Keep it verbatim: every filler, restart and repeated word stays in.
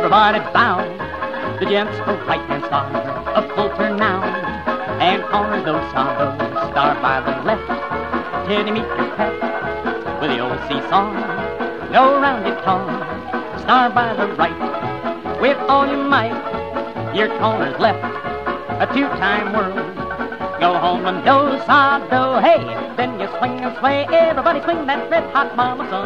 everybody bound. The gents go right and star, a full turn now, and corners those sawbones, star by the left, till you meet your pet with the old seesaw. Go round guitar, star by the right, with all your might, your corners left, a two-time whirl. Go home and do, saw do, hey, then you swing and sway, everybody swing that red hot mama song.